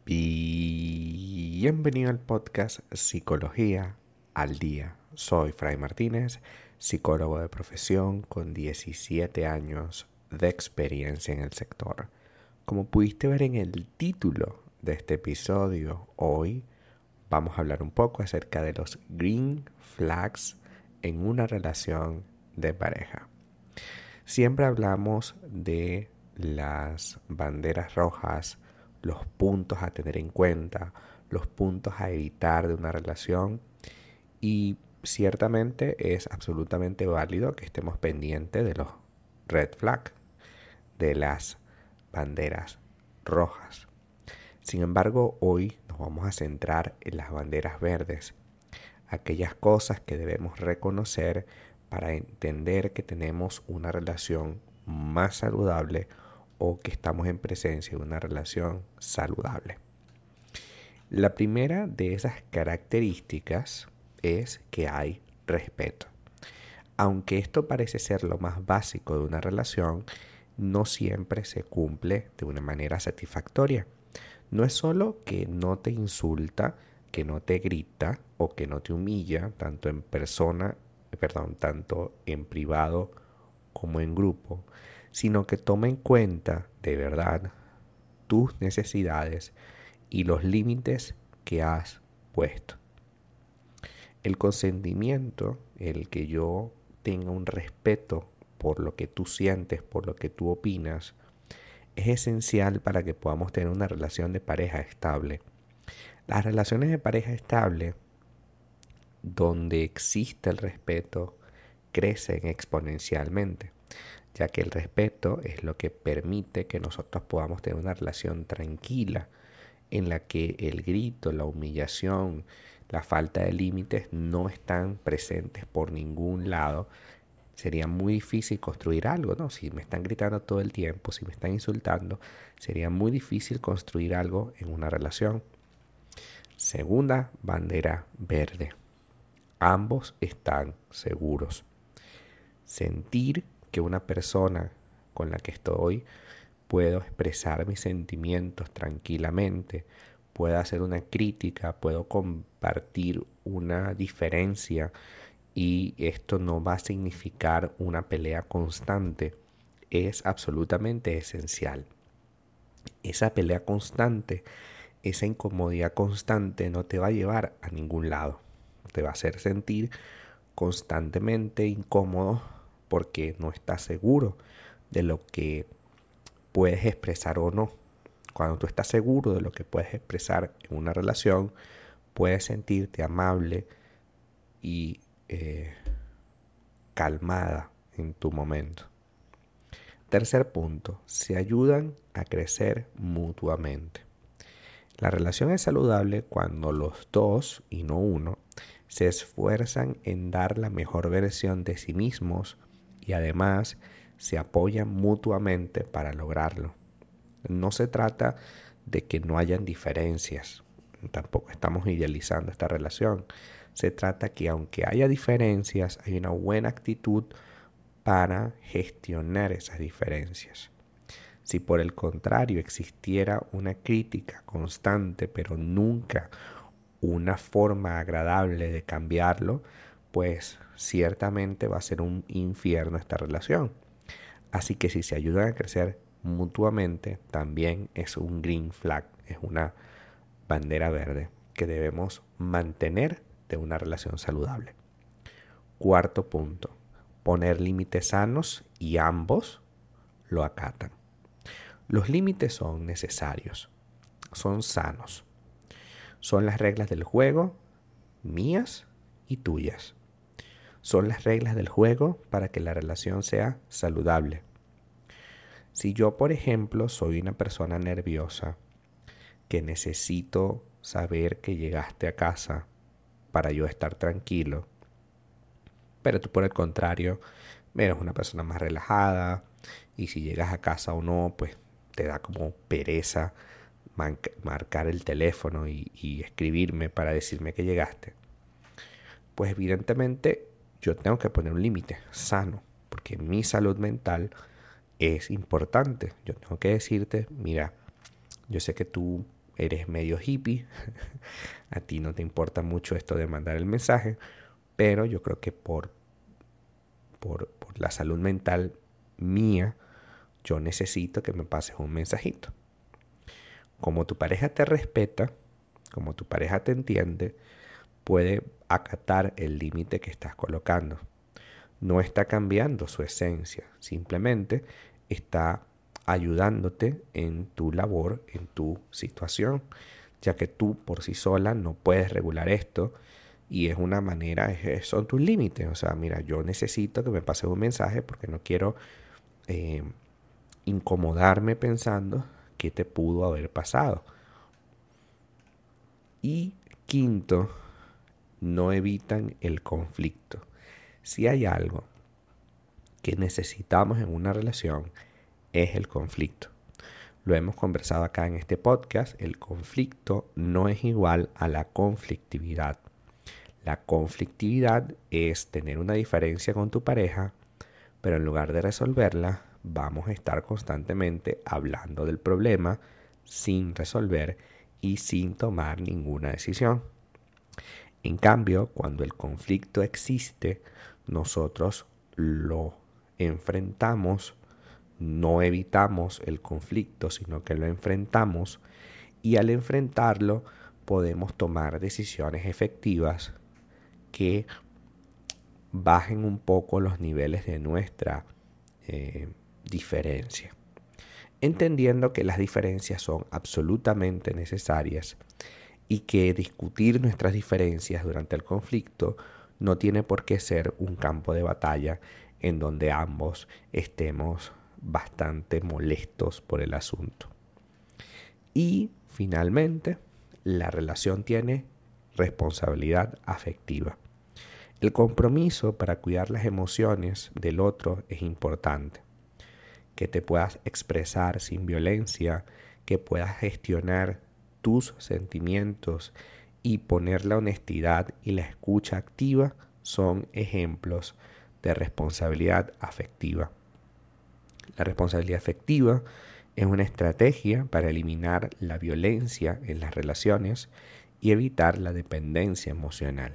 Bienvenido al podcast Psicología al Día. Soy Fray Martínez, psicólogo de profesión con 17 años de experiencia en el sector. Como pudiste ver en el título de este episodio, hoy vamos a hablar un poco acerca de los green flags en una relación de pareja. Siempre hablamos de las banderas rojas, los puntos a tener en cuenta, los puntos a evitar de una relación, y ciertamente es absolutamente válido que estemos pendientes de los red flags, de las banderas rojas. Sin embargo, hoy nos vamos a centrar en las banderas verdes, aquellas cosas que debemos reconocer para entender que tenemos una relación más saludable o que estamos en presencia de una relación saludable. La primera de esas características es que hay respeto. Aunque esto parece ser lo más básico de una relación, no siempre se cumple de una manera satisfactoria. No es solo que no te insulta, que no te grita o que no te humilla, tanto en privado como en grupo, sino que toma en cuenta de verdad tus necesidades y los límites que has puesto. El consentimiento, el que yo tenga un respeto por lo que tú sientes, por lo que tú opinas, es esencial para que podamos tener una relación de pareja estable. Las relaciones de pareja estable, donde existe el respeto, crecen exponencialmente, ya que el respeto es lo que permite que nosotros podamos tener una relación tranquila, en la que el grito, la humillación, la falta de límites no están presentes por ningún lado. Sería muy difícil construir algo, ¿no? Si me están gritando todo el tiempo, si me están insultando, sería muy difícil construir algo en una relación. Segunda bandera verde. Ambos están seguros. Sentir que una persona con la que estoy puedo expresar mis sentimientos tranquilamente, puedo hacer una crítica, puedo compartir una diferencia y esto no va a significar una pelea constante, es absolutamente esencial. Esa pelea constante, esa incomodidad constante no te va a llevar a ningún lado. Te va a hacer sentir constantemente incómodo porque no estás seguro de lo que puedes expresar o no. Cuando tú estás seguro de lo que puedes expresar en una relación, puedes sentirte amable y calmada en tu momento. Tercer punto, se ayudan a crecer mutuamente. La relación es saludable cuando los dos, y no uno, se esfuerzan en dar la mejor versión de sí mismos y además se apoyan mutuamente para lograrlo. No se trata de que no hayan diferencias, tampoco estamos idealizando esta relación. Se trata que aunque haya diferencias, hay una buena actitud para gestionar esas diferencias. Si por el contrario existiera una crítica constante, pero nunca una forma agradable de cambiarlo, pues ciertamente va a ser un infierno esta relación. Así que si se ayudan a crecer mutuamente, también es un green flag, es una bandera verde que debemos mantener de una relación saludable. Cuarto punto, poner límites sanos y ambos lo acatan. Los límites son necesarios, son sanos. Son las reglas del juego, mías y tuyas. Son las reglas del juego para que la relación sea saludable. Si yo, por ejemplo, soy una persona nerviosa que necesito saber que llegaste a casa para yo estar tranquilo, pero tú por el contrario eres una persona más relajada y si llegas a casa o no, pues te da como pereza marcar el teléfono y escribirme para decirme que llegaste, pues evidentemente yo tengo que poner un límite sano, porque mi salud mental es importante. Yo tengo que decirte, mira, yo sé que tú eres medio hippie, a ti no te importa mucho esto de mandar el mensaje, pero yo creo que por la salud mental mía, yo necesito que me pases un mensajito. Como tu pareja te respeta, como tu pareja te entiende, puede acatar el límite que estás colocando. No está cambiando su esencia, simplemente está ayudándote en tu labor, en tu situación, ya que tú por sí sola no puedes regular esto y es una manera, son tus límites. O sea, mira, yo necesito que me pases un mensaje porque no quiero eh, incomodarme pensando qué te pudo haber pasado. Y quinto, no evitan el conflicto. Si hay algo que necesitamos en una relación, es el conflicto. Lo hemos conversado acá en este podcast, el conflicto no es igual a la conflictividad. La conflictividad es tener una diferencia con tu pareja, pero en lugar de resolverla, vamos a estar constantemente hablando del problema sin resolver y sin tomar ninguna decisión. En cambio, cuando el conflicto existe, nosotros lo enfrentamos, no evitamos el conflicto, sino que lo enfrentamos y al enfrentarlo podemos tomar decisiones efectivas que bajen un poco los niveles de nuestra diferencia, entendiendo que las diferencias son absolutamente necesarias y que discutir nuestras diferencias durante el conflicto no tiene por qué ser un campo de batalla en donde ambos estemos bastante molestos por el asunto. Y finalmente, la relación tiene responsabilidad afectiva. El compromiso para cuidar las emociones del otro es importante. Que te puedas expresar sin violencia, que puedas gestionar tus sentimientos y poner la honestidad y la escucha activa son ejemplos de responsabilidad afectiva. La responsabilidad afectiva es una estrategia para eliminar la violencia en las relaciones y evitar la dependencia emocional.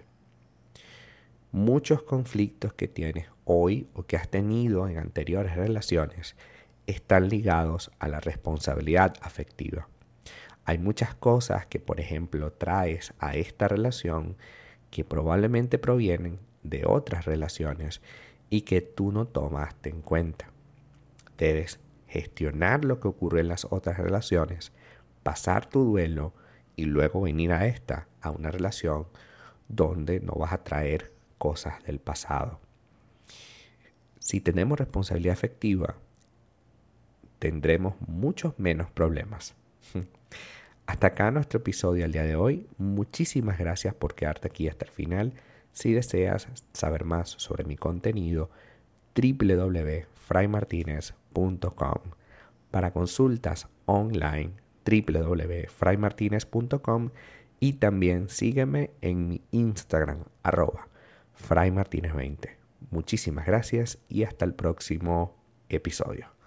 Muchos conflictos que tienes hoy o que has tenido en anteriores relaciones están ligados a la responsabilidad afectiva. Hay muchas cosas que, por ejemplo, traes a esta relación que probablemente provienen de otras relaciones y que tú no tomaste en cuenta. Debes gestionar lo que ocurre en las otras relaciones, pasar tu duelo y luego venir a una relación donde no vas a traer cosas del pasado. Si tenemos responsabilidad afectiva, tendremos muchos menos problemas. Hasta acá nuestro episodio al día de hoy. Muchísimas gracias por quedarte aquí hasta el final. Si deseas saber más sobre mi contenido, www.fraymartinez.com. Para consultas online, www.fraymartinez.com. Y también sígueme en mi Instagram, @fraymartinez20. Muchísimas gracias y hasta el próximo episodio.